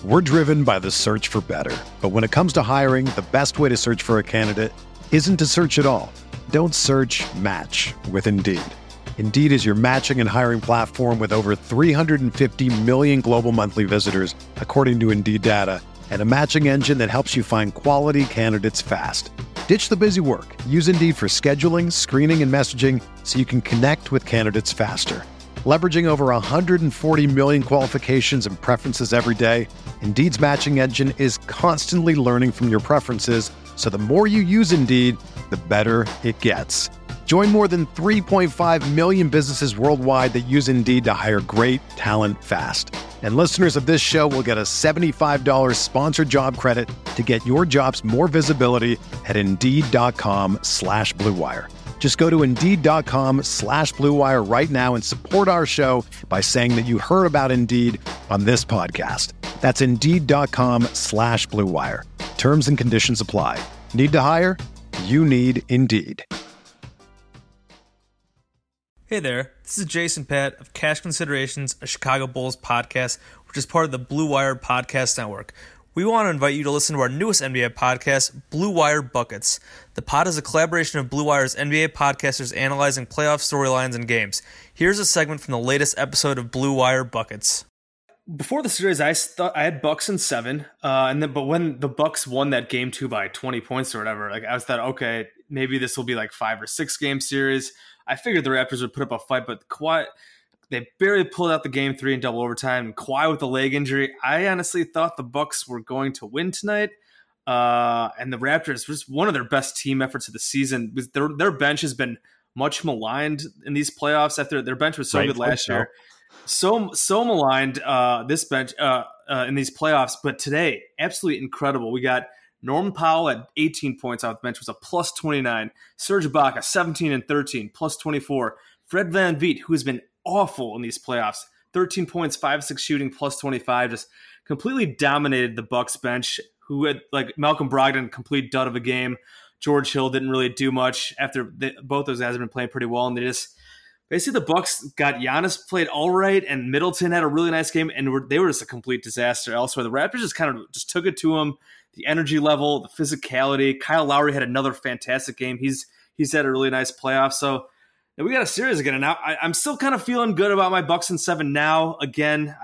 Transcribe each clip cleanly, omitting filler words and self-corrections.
We're driven by the search for better. But when it comes to hiring, the best way to search for a candidate isn't to search at all. Don't search, match with Indeed. Indeed is your matching and hiring platform with over 350 million global monthly visitors, according to Indeed data, and a matching engine that helps you find quality candidates fast. Ditch the busy work. Use Indeed for scheduling, screening, and messaging so you can connect with candidates faster. Leveraging over 140 million qualifications and preferences every day, Indeed's matching engine is constantly learning from your preferences, so the more you use Indeed, the better it gets. Join more than 3.5 million businesses worldwide that use Indeed to hire great talent fast. And listeners of this show will get a $75 sponsored job credit to get your jobs more visibility at Indeed.com/Blue Wire. Just go to Indeed.com/Blue Wire right now and support our show by saying that you heard about Indeed on this podcast. That's Indeed.com/Blue Wire. Terms and conditions apply. Need to hire? You need Indeed. Hey there, this is Jason Patt of Cash Considerations, a Chicago Bulls podcast, which is part of the Blue Wire Podcast Network. We want to invite you to listen to our newest NBA podcast, Blue Wire Buckets. The pod is a collaboration of Blue Wire's NBA podcasters analyzing playoff storylines and games. Here's a segment from the latest episode of Blue Wire Buckets. Before the series, I thought I had Bucks in 7, but when the Bucks won that game 2 by 20 points or whatever, I thought, okay, maybe this will be like 5 or 6 game series. I figured the Raptors would put up a fight, but Kawhi, they barely pulled out the game 3 in double overtime. Kawhi with the leg injury. I honestly thought the Bucks were going to win tonight. And the Raptors was one of their best team efforts of the season. Their bench has been much maligned in these playoffs after their bench was so good last year. So maligned this bench in these playoffs, but today, absolutely incredible. We got Norman Powell at 18 points off the bench was a plus 29. Serge Ibaka, 17 and 13, plus 24. Fred VanVleet, who has been awful in these playoffs, 13 points, 5-6 shooting, plus 25, just completely dominated the Bucks bench, who had like Malcolm Brogdon, complete dud of a game. George Hill didn't really do much after both those guys have been playing pretty well, and basically the Bucks got Giannis played all right, and Middleton had a really nice game, and they were just a complete disaster elsewhere. The Raptors just took it to them. The energy level, the physicality. Kyle Lowry had another fantastic game. He's had a really nice playoff. So we got a series again. And now I'm still kind of feeling good about my Bucks in 7 now. Again,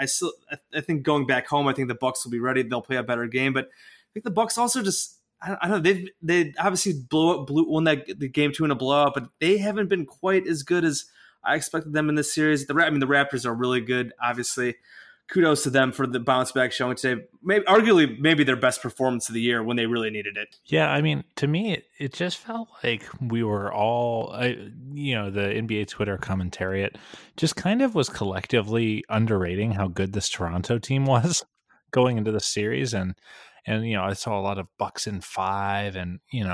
I think going back home, I think the Bucks will be ready. They'll play a better game. But I think the Bucks also just, I don't know, they obviously won the game 2 in a blowout, but they haven't been quite as good as I expected them in this series. The Raptors are really good, obviously. Kudos to them for the bounce back showing today. Arguably their best performance of the year when they really needed it. Yeah, I mean, to me, it just felt like we were all, the NBA Twitter commentariat just kind of was collectively underrating how good this Toronto team was going into the series. And I saw a lot of Bucks in 5, and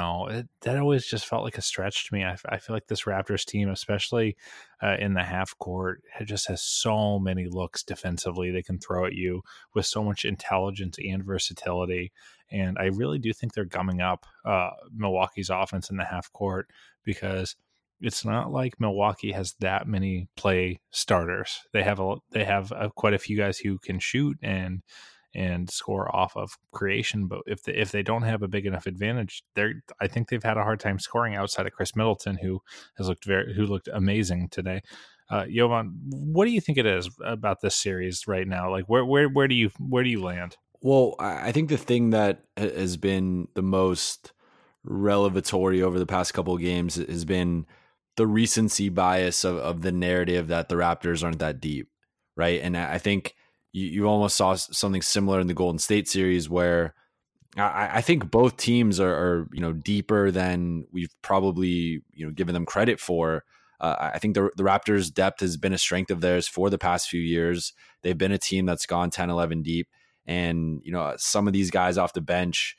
that always just felt like a stretch to me. I feel like this Raptors team, especially in the half court, just has so many looks defensively they can throw at you with so much intelligence and versatility. And I really do think they're gumming up Milwaukee's offense in the half court, because it's not like Milwaukee has that many play starters. They have quite a few guys who can shoot and score off of creation, but if they don't have a big enough advantage, I think they've had a hard time scoring outside of Chris Middleton, who looked amazing today. Jovan, what do you think it is about this series right now? Like where do you land? Well, I think the thing that has been the most revelatory over the past couple of games has been the recency bias of the narrative that the Raptors aren't that deep, right? And I think you almost saw something similar in the Golden State series, where I think both teams are deeper than we've probably given them credit for. I think the Raptors' depth has been a strength of theirs for the past few years. They've been a team that's gone 10, 11 deep, and some of these guys off the bench,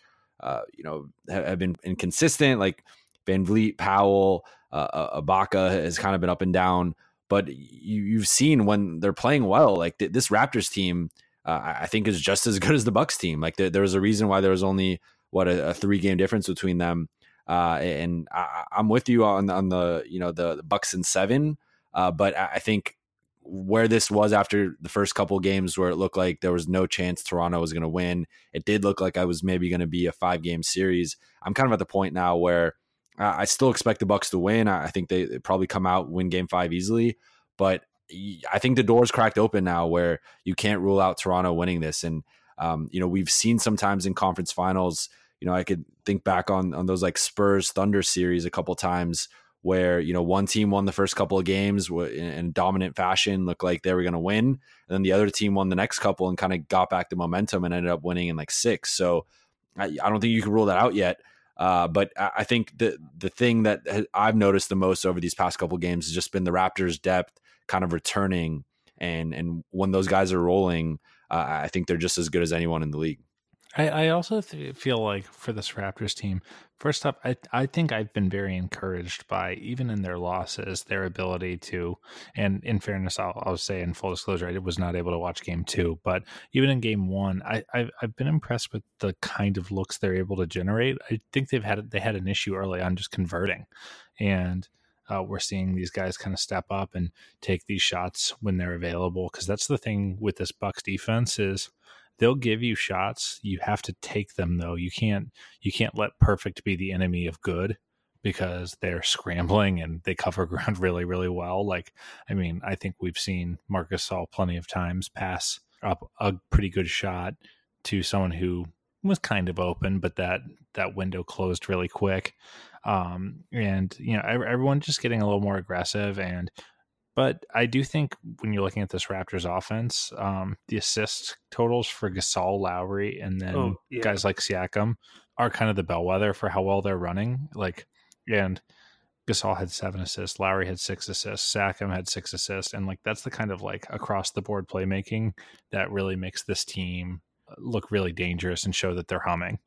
have been inconsistent. Like VanVleet, Powell, Ibaka has kind of been up and down. But you've seen when they're playing well, like this Raptors team, I think is just as good as the Bucks team. Like there was a reason why there was only a 3-game difference between them. And I'm with you on the the Bucks in 7. But I think where this was after the first couple of games where it looked like there was no chance Toronto was going to win. It did look like I was maybe going to be a 5-game series. I'm kind of at the point now where I still expect the Bucks to win. I think they probably come out, win game 5 easily, but I think the door's cracked open now where you can't rule out Toronto winning this. And, we've seen sometimes in conference finals, I could think back on those like Spurs Thunder series a couple times where, one team won the first couple of games in dominant fashion, looked like they were going to win. And then the other team won the next couple and kind of got back the momentum and ended up winning in like 6. So I don't think you can rule that out yet. But I think the thing that I've noticed the most over these past couple of games has just been the Raptors' depth kind of returning. And when those guys are rolling, I think they're just as good as anyone in the league. I also feel like for this Raptors team, first up, I think I've been very encouraged by, even in their losses, their ability to, and in fairness, I'll say in full disclosure, I was not able to watch game 2, but even in game 1, I've been impressed with the kind of looks they're able to generate. I think they had an issue early on just converting, and we're seeing these guys kind of step up and take these shots when they're available, because that's the thing with this Bucks defense is they'll give you shots. You have to take them though. You can't let perfect be the enemy of good, because they're scrambling and they cover ground really, really well. I think we've seen Marc Gasol plenty of times pass up a pretty good shot to someone who was kind of open, but that window closed really quick. Everyone just getting a little more aggressive. But I do think when you're looking at this Raptors offense, the assist totals for Gasol, Lowry, and then guys like Siakam are kind of the bellwether for how well they're running. And Gasol had 7 assists, Lowry had 6 assists, Siakam had 6 assists, and that's the kind of across the board playmaking that really makes this team look really dangerous and show that they're humming.